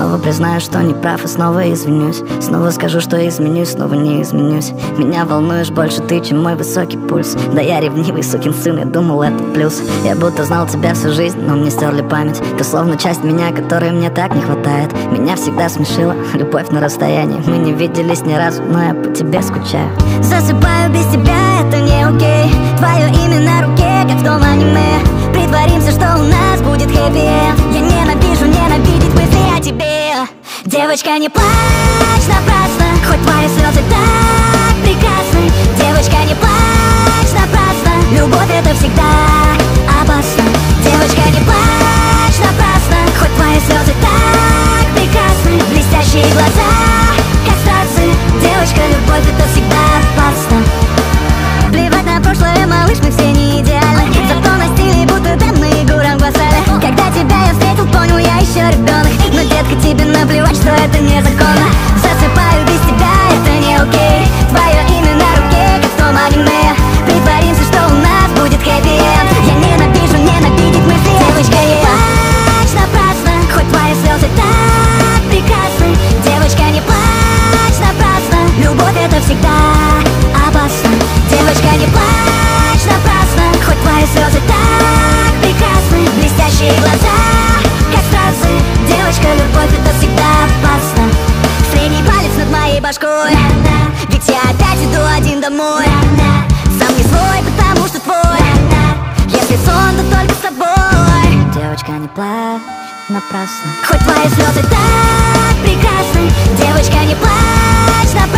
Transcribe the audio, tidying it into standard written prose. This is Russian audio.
Снова признаю, что не прав, и снова извинюсь. Снова скажу, что изменюсь, снова не изменюсь. Меня волнуешь больше ты, чем мой высокий пульс. Да я ревнивый сукин сын, я думал, это плюс. Я будто знал тебя всю жизнь, но мне стерли память. Ты словно часть меня, которой мне так не хватает. Меня всегда смешила любовь на расстоянии. Мы не виделись ни разу, но я по тебе скучаю. Засыпаю без тебя, это не окей. Твое имя на руке, как в том аниме. Притворимся, что у нас будет хэппи-энд. Я ненавижу ненавидеть мысли о тебе. Девочка, не плачь напрасно, хоть твои слезы так прекрасны. Девочка, не плачь напрасно, любовь это всегда опасно. Девочка, не плачь напрасно, хоть твои слезы так прекрасны. Блестящие глаза, как страсы. Девочка, любовь это всегда опасно. Плевать на прошлое, малыш, мы все не идеальны. Зато на стиле будто данные Гурам Гвасали. Когда тебя я встретил, понял, я еще ребенок. Но, детка, тебе наплевать, что это незаконно. Засыпаю без тебя, это не окей. Твое имя на руке, как в том аниме. Притворимся, что у нас будет хэппи-энд. Я ненавижу ненавидеть мысли. Девочка, не плачь напрасно, хоть твои слезы так прекрасны. Девочка, не плачь напрасно, любовь это всегда опасно. Девочка, не плачь напрасно, хоть твои слезы так прекрасны. Блестящие глаза, как страсы. Девочка, любовь это всегда опасно. Средний палец над моей башкой, ведь я опять иду один домой. Сам не свой, потому что твой. Если сон, то только с тобой. Девочка, не плачь напрасно, хоть твои слезы так прекрасны. Девочка, не плачь напрасно.